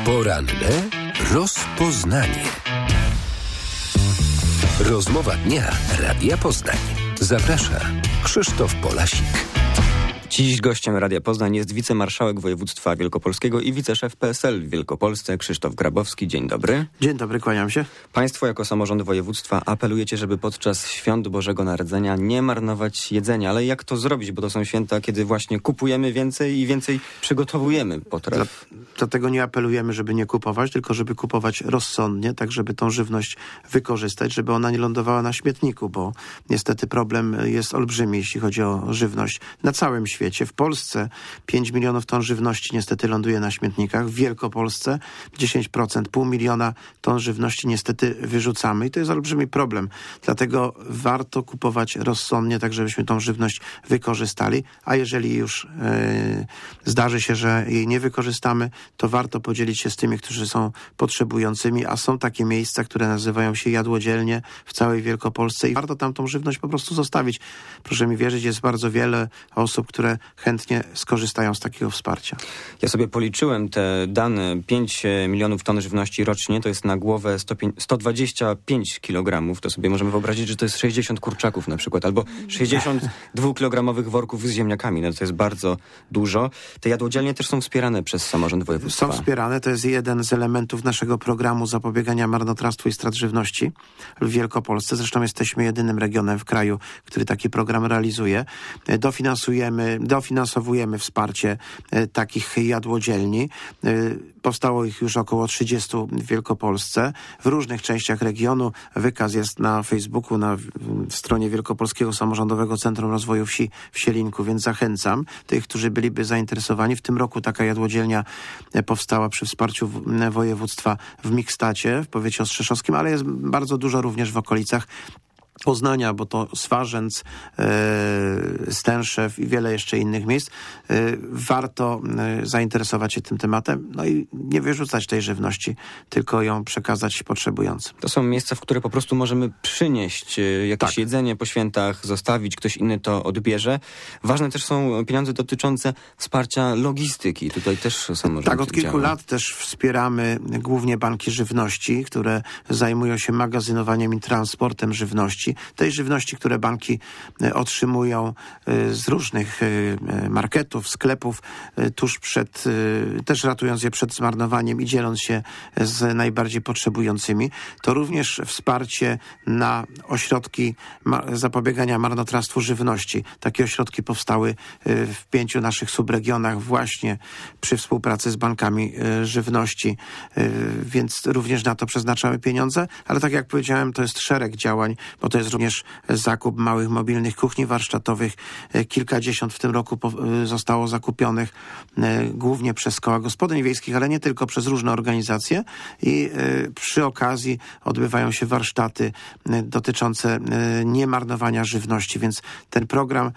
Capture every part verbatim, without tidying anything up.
Poranne rozpoznanie. Rozmowa dnia Radia Poznań. Zaprasza Krzysztof Polasik. Dziś gościem Radia Poznań jest wicemarszałek województwa wielkopolskiego i wiceszef P S L w Wielkopolsce Krzysztof Grabowski. Dzień dobry. Dzień dobry, kłaniam się. Państwo jako samorząd województwa apelujecie, żeby podczas świąt Bożego Narodzenia nie marnować jedzenia. Ale jak to zrobić? Bo to są święta, kiedy właśnie kupujemy więcej i więcej przygotowujemy potraw. Dlatego nie apelujemy, żeby nie kupować, tylko żeby kupować rozsądnie, tak żeby tą żywność wykorzystać, żeby ona nie lądowała na śmietniku, bo niestety problem jest olbrzymi, jeśli chodzi o żywność na całym świecie. W Polsce pięć milionów ton żywności niestety ląduje na śmietnikach. W Wielkopolsce dziesięć procent, pół miliona ton żywności niestety wyrzucamy i to jest olbrzymi problem. Dlatego warto kupować rozsądnie, tak żebyśmy tą żywność wykorzystali, a jeżeli już yy, zdarzy się, że jej nie wykorzystamy, to warto podzielić się z tymi, którzy są potrzebującymi, a są takie miejsca, które nazywają się jadłodzielnie w całej Wielkopolsce i warto tam tą żywność po prostu zostawić. Proszę mi wierzyć, jest bardzo wiele osób, które chętnie skorzystają z takiego wsparcia. Ja sobie policzyłem te dane. pięć milionów ton żywności rocznie to jest na głowę sto dwadzieścia pięć kilogramów. To sobie możemy wyobrazić, że to jest sześćdziesiąt kurczaków na przykład, albo sześćdziesiąt dwukilogramowych worków z ziemniakami. No to jest bardzo dużo. Te jadłodzielnie też są wspierane przez samorząd województwa. Są wspierane. To jest jeden z elementów naszego programu zapobiegania marnotrawstwu i strat żywności w Wielkopolsce. Zresztą jesteśmy jedynym regionem w kraju, który taki program realizuje. Dofinansujemy Dofinansowujemy wsparcie e, takich jadłodzielni. E, powstało ich już około trzydzieści w Wielkopolsce. W różnych częściach regionu. Wykaz jest na Facebooku, na w, w stronie Wielkopolskiego Samorządowego Centrum Rozwoju Wsi w Sielinku, więc zachęcam tych, którzy byliby zainteresowani. W tym roku taka jadłodzielnia e, powstała przy wsparciu w, województwa w Mikstacie, w powiecie ostrzeszowskim, ale jest bardzo dużo również w okolicach Poznania, bo to Swarzędz, e, Stęszew i wiele jeszcze innych miejsc. E, warto e, zainteresować się tym tematem, no i nie wyrzucać tej żywności, tylko ją przekazać potrzebującym. To są miejsca, w które po prostu możemy przynieść e, jakieś tak. jedzenie po świętach, zostawić, ktoś inny to odbierze. Ważne też są pieniądze dotyczące wsparcia logistyki. Tutaj też samorząd Tak, od kilku działa. lat też wspieramy głównie banki żywności, które zajmują się magazynowaniem i transportem żywności. Tej żywności, które banki otrzymują z różnych marketów, sklepów, tuż przed, też ratując je przed zmarnowaniem i dzieląc się z najbardziej potrzebującymi. To również wsparcie na ośrodki zapobiegania marnotrawstwu żywności. Takie ośrodki powstały w pięciu naszych subregionach właśnie przy współpracy z bankami żywności, więc również na to przeznaczamy pieniądze, ale tak jak powiedziałem, to jest szereg działań, bo to jest również zakup małych mobilnych kuchni warsztatowych. Kilkadziesiąt w tym roku zostało zakupionych głównie przez koła gospodyń wiejskich, ale nie tylko, przez różne organizacje i przy okazji odbywają się warsztaty dotyczące niemarnowania żywności, więc ten program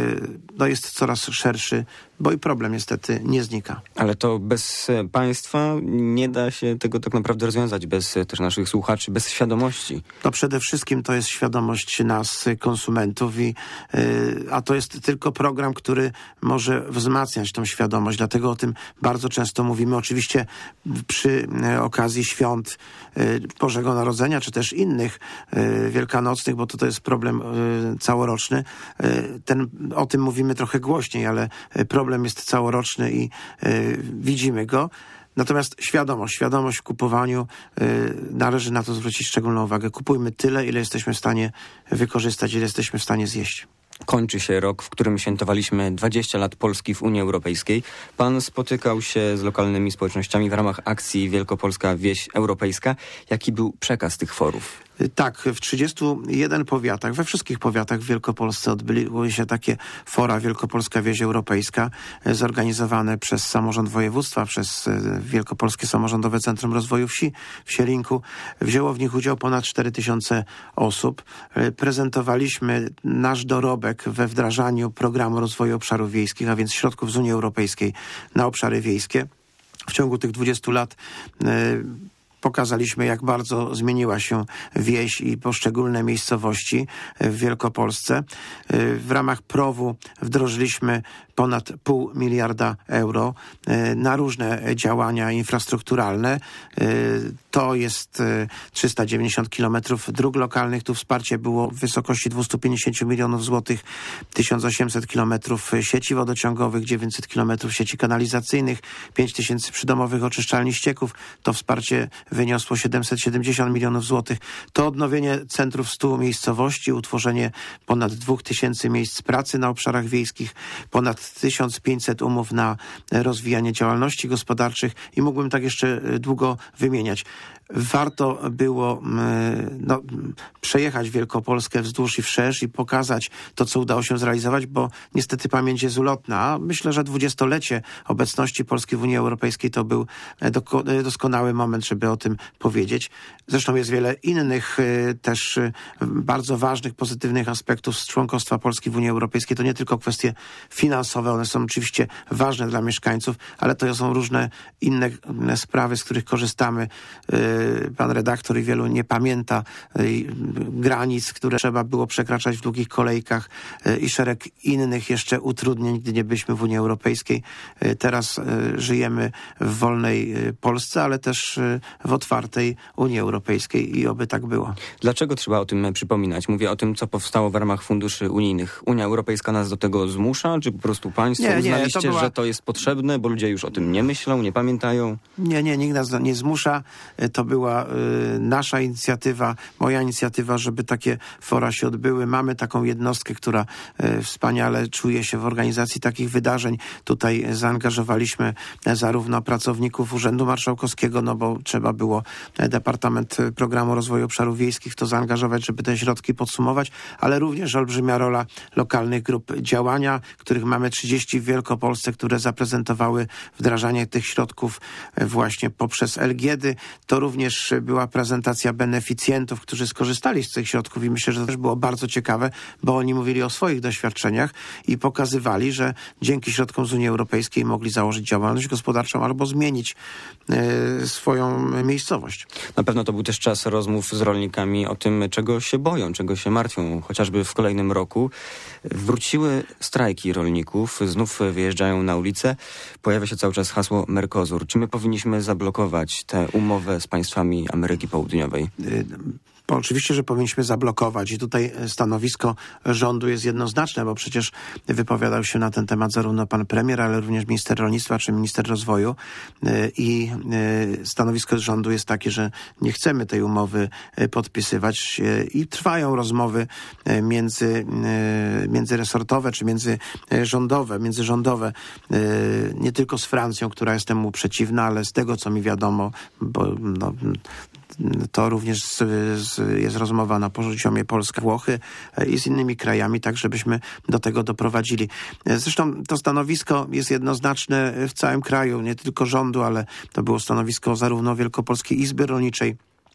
no, jest coraz szerszy, bo i problem niestety nie znika. Ale to bez państwa nie da się tego tak naprawdę rozwiązać, bez też naszych słuchaczy, bez świadomości. No przede wszystkim to jest świadomość nas, konsumentów, i, yy, a to jest tylko program, który może wzmacniać tą świadomość, dlatego o tym bardzo często mówimy. Oczywiście przy yy, okazji świąt yy, Bożego Narodzenia, czy też innych yy, wielkanocnych, bo to, to jest problem yy, całoroczny. Yy, ten, o tym mówimy trochę głośniej, ale yy, problem jest całoroczny i yy, widzimy go. Natomiast świadomość, świadomość w kupowaniu, yy, należy na to zwrócić szczególną uwagę. Kupujmy tyle, ile jesteśmy w stanie wykorzystać, ile jesteśmy w stanie zjeść. Kończy się rok, w którym świętowaliśmy dwadzieścia lat Polski w Unii Europejskiej. Pan spotykał się z lokalnymi społecznościami w ramach akcji Wielkopolska Wieś Europejska. Jaki był przekaz tych forów? Tak, w trzydziestu jeden powiatach, we wszystkich powiatach w Wielkopolsce odbyły się takie fora Wielkopolska Wieś Europejska, zorganizowane przez samorząd województwa, przez Wielkopolskie Samorządowe Centrum Rozwoju Wsi w Sielinku. Wzięło w nich udział ponad cztery tysiące osób. Prezentowaliśmy nasz dorobek we wdrażaniu programu rozwoju obszarów wiejskich, a więc środków z Unii Europejskiej na obszary wiejskie. W ciągu tych dwudziestu lat pokazaliśmy, jak bardzo zmieniła się wieś i poszczególne miejscowości w Wielkopolsce. W ramach P R O W-u wdrożyliśmy ponad pół miliarda euro na różne działania infrastrukturalne. To jest trzysta dziewięćdziesiąt kilometrów dróg lokalnych. Tu wsparcie było w wysokości dwieście pięćdziesiąt milionów złotych, tysiąc osiemset kilometrów sieci wodociągowych, dziewięćset kilometrów sieci kanalizacyjnych, pięć tysięcy przydomowych oczyszczalni ścieków. To wsparcie wyniosło siedemset siedemdziesiąt milionów złotych. To odnowienie centrów stu miejscowości, utworzenie ponad dwóch tysięcy miejsc pracy na obszarach wiejskich, ponad tysiąc pięćset umów na rozwijanie działalności gospodarczych i mógłbym tak jeszcze długo wymieniać. Warto było no, przejechać Wielkopolskę wzdłuż i wszerz i pokazać to, co udało się zrealizować, bo niestety pamięć jest ulotna. Myślę, że dwudziestolecie obecności Polski w Unii Europejskiej to był doskonały moment, żeby o tym powiedzieć. Zresztą jest wiele innych też bardzo ważnych, pozytywnych aspektów z członkostwa Polski w Unii Europejskiej. To nie tylko kwestie finansowe, one są oczywiście ważne dla mieszkańców, ale to są różne inne sprawy, z których korzystamy. Pan redaktor i wielu nie pamięta granic, które trzeba było przekraczać w długich kolejkach i szereg innych jeszcze utrudnień, gdy nie byliśmy w Unii Europejskiej. Teraz żyjemy w wolnej Polsce, ale też w otwartej Unii Europejskiej i oby tak było. Dlaczego trzeba o tym przypominać? Mówię o tym, co powstało w ramach funduszy unijnych. Unia Europejska nas do tego zmusza, czy po prostu państwo nie, uznaliście, nie, to była... że to jest potrzebne, bo ludzie już o tym nie myślą, nie pamiętają? Nie, nie, nikt nas nie zmusza. To była y, nasza inicjatywa, moja inicjatywa, żeby takie fora się odbyły. Mamy taką jednostkę, która y, wspaniale czuje się w organizacji takich wydarzeń. Tutaj zaangażowaliśmy zarówno pracowników Urzędu Marszałkowskiego, no bo trzeba było Departament Programu Rozwoju Obszarów Wiejskich w to zaangażować, żeby te środki podsumować, ale również olbrzymia rola lokalnych grup działania, których mamy trzydzieści w Wielkopolsce, które zaprezentowały wdrażanie tych środków właśnie poprzez L G D-y. To również była prezentacja beneficjentów, którzy skorzystali z tych środków i myślę, że to też było bardzo ciekawe, bo oni mówili o swoich doświadczeniach i pokazywali, że dzięki środkom z Unii Europejskiej mogli założyć działalność gospodarczą albo zmienić e, swoją miejscowość. Na pewno to był też czas rozmów z rolnikami o tym, czego się boją, czego się martwią. Chociażby w kolejnym roku wróciły strajki rolników, znów wyjeżdżają na ulicę. Pojawia się cały czas hasło Mercosur. Czy my powinniśmy zablokować tę umowę z państwami Ameryki Południowej? Bo oczywiście, że powinniśmy zablokować i tutaj stanowisko rządu jest jednoznaczne, bo przecież wypowiadał się na ten temat zarówno pan premier, ale również minister rolnictwa czy minister rozwoju i stanowisko rządu jest takie, że nie chcemy tej umowy podpisywać i trwają rozmowy między, międzyresortowe czy międzyrządowe, międzyrządowe nie tylko z Francją, która jest temu przeciwna, ale z tego, co mi wiadomo, bo no, to również z, z, jest rozmowa na poziomie Polska-Włochy i z innymi krajami, tak żebyśmy do tego doprowadzili. Zresztą to stanowisko jest jednoznaczne w całym kraju, nie tylko rządu, ale to było stanowisko zarówno Wielkopolskiej Izby Rolniczej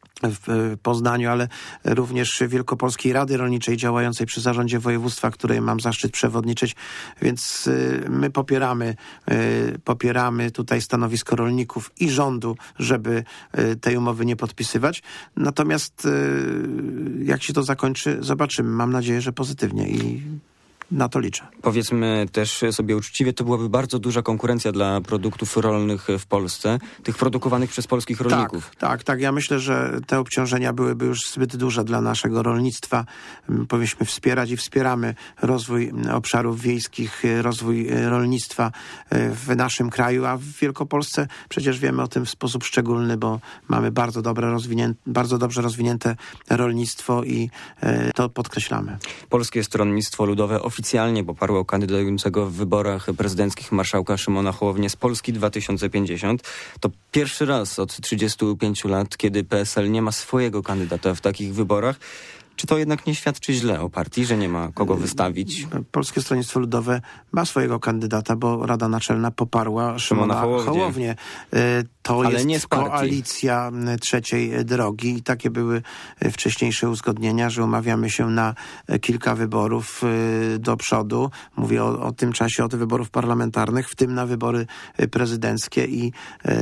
w Poznaniu, ale również Wielkopolskiej Rady Rolniczej działającej przy zarządzie województwa, której mam zaszczyt przewodniczyć, więc my popieramy, popieramy tutaj stanowisko rolników i rządu, żeby tej umowy nie podpisywać. Natomiast jak się to zakończy, zobaczymy. Mam nadzieję, że pozytywnie i na to liczę. Powiedzmy też sobie uczciwie, to byłaby bardzo duża konkurencja dla produktów rolnych w Polsce, tych produkowanych przez polskich rolników. Tak, tak, tak. Ja myślę, że te obciążenia byłyby już zbyt duże dla naszego rolnictwa. Powinniśmy wspierać i wspieramy rozwój obszarów wiejskich, rozwój rolnictwa w naszym kraju, a w Wielkopolsce przecież wiemy o tym w sposób szczególny, bo mamy bardzo dobre rozwinięte, bardzo dobrze rozwinięte rolnictwo i to podkreślamy. Polskie Stronnictwo Ludowe oficjalnie poparło kandydującego w wyborach prezydenckich marszałka Szymona Hołownię z Polski dwa tysiące pięćdziesiąt. To pierwszy raz od trzydziestu pięciu lat, kiedy P S L nie ma swojego kandydata w takich wyborach. Czy to jednak nie świadczy źle o partii, że nie ma kogo wystawić? Polskie Stronnictwo Ludowe ma swojego kandydata, bo Rada Naczelna poparła Szymona, Szymona Hołownię. To Ale jest nie z partii. koalicja trzeciej drogi i takie były wcześniejsze uzgodnienia, że umawiamy się na kilka wyborów do przodu. Mówię o, o tym czasie, od wyborów parlamentarnych, w tym na wybory prezydenckie i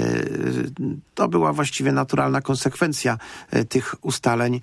to była właściwie naturalna konsekwencja tych ustaleń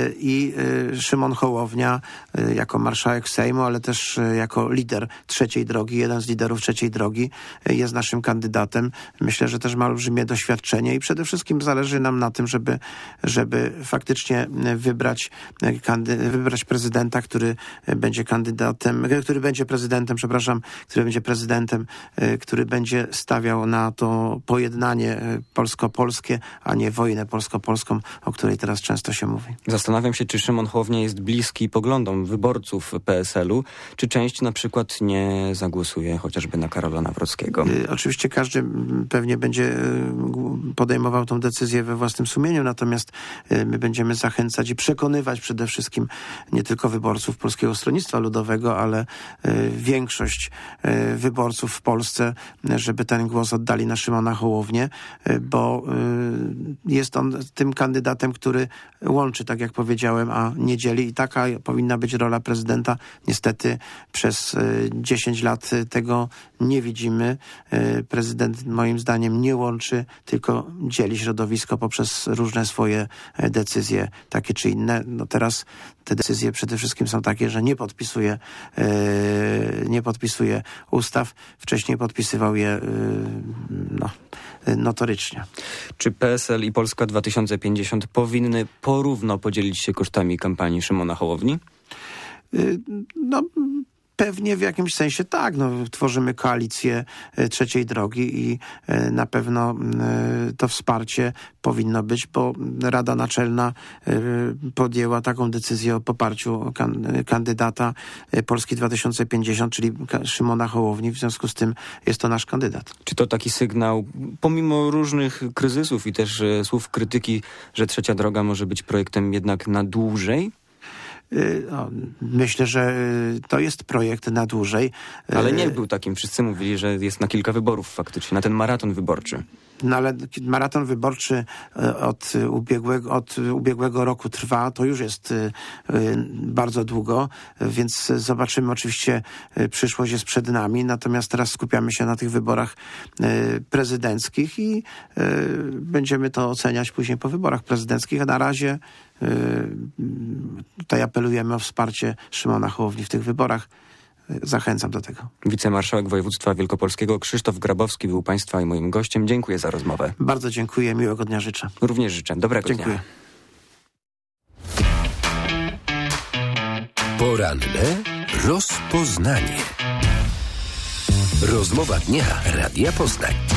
i Szymon Hołownia jako marszałek Sejmu, ale też jako lider trzeciej drogi, jeden z liderów trzeciej drogi jest naszym kandydatem. Myślę, że też ma olbrzymie doświadczenie i przede wszystkim zależy nam na tym, żeby, żeby faktycznie wybrać, kandy, wybrać prezydenta, który będzie kandydatem, który będzie prezydentem, przepraszam, który będzie prezydentem, który będzie stawiał na to pojednanie polsko-polskie, a nie wojnę polsko-polską, o której teraz często się mówi. Zastanawiam się, czy Szymon Hołownia jest bliski poglądom wyborców P S L u, czy część na przykład nie zagłosuje chociażby na Karola Nawrockiego. Y, oczywiście każdy pewnie będzie y, podejmował tą decyzję we własnym sumieniu, natomiast y, my będziemy zachęcać i przekonywać przede wszystkim nie tylko wyborców Polskiego Stronnictwa Ludowego, ale y, większość y, wyborców w Polsce, y, żeby ten głos oddali na Szymona Hołownię, y, bo y, jest on tym kandydatem, który łączy, tak jak powiedziałem, a nie dzieli i taka powinna być rola prezydenta. Niestety przez y, dziesięć lat tego nie widzimy. Y, prezydent moim zdaniem nie łączy, tylko dzieli środowisko poprzez różne swoje decyzje, takie czy inne. No teraz te decyzje przede wszystkim są takie, że nie podpisuje, yy, nie podpisuje ustaw. Wcześniej podpisywał je yy, no, notorycznie. Czy P S L i Polska dwa tysiące pięćdziesiąt powinny porówno podzielić się kosztami kampanii Szymona Hołowni? Yy, no... Pewnie w jakimś sensie tak. No, tworzymy koalicję e, trzeciej drogi i e, na pewno e, to wsparcie powinno być, bo Rada Naczelna e, podjęła taką decyzję o poparciu kan, kandydata e, Polski dwa tysiące pięćdziesiąt, czyli Szymona Hołowni. W związku z tym jest to nasz kandydat. Czy to taki sygnał, pomimo różnych kryzysów i też e, słów krytyki, że trzecia droga może być projektem jednak na dłużej? No, myślę, że to jest projekt na dłużej. Ale nie był takim. Wszyscy mówili, że jest na kilka wyborów faktycznie, na ten maraton wyborczy. No ale maraton wyborczy od ubiegłego, od ubiegłego roku trwa, to już jest bardzo długo, więc zobaczymy. Oczywiście przyszłość jest przed nami, natomiast teraz skupiamy się na tych wyborach prezydenckich i będziemy to oceniać później po wyborach prezydenckich, a na razie tutaj apelujemy o wsparcie Szymona Hołowni w tych wyborach. Zachęcam do tego. Wicemarszałek województwa wielkopolskiego Krzysztof Grabowski był Państwa i moim gościem. Dziękuję za rozmowę. Bardzo dziękuję. Miłego dnia życzę. Również życzę. Dobrego dziękuję. Dnia. Poranne rozpoznanie. Rozmowa dnia Radia Poznań.